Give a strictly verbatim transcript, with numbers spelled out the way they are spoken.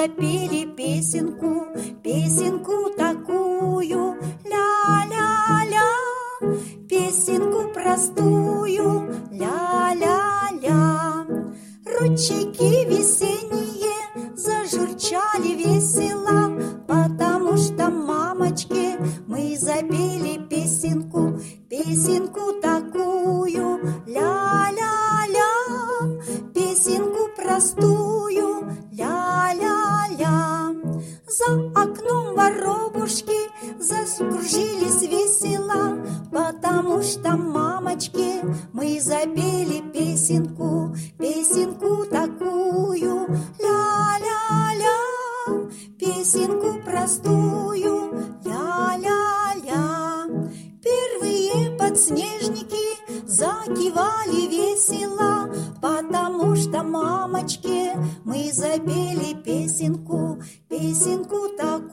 запели песенку, песенку такую, ля-ля-ля, песенку простую, ля-ля-ля. Ручейки весенние зажурчали весело, потому что, мамочки, мы запели песенку, песенку такую, ля-ля-ля, песенку простую, ля-ля-ля. За окном воробушки закружились весело, потому что, мамочки, мы запели песенку, песенку такую, ля-ля-ля, песенку простую, ля-ля-ля. Первые подснежники закивали весело, потому что, мамочки, мы запели песенку, песенку такую.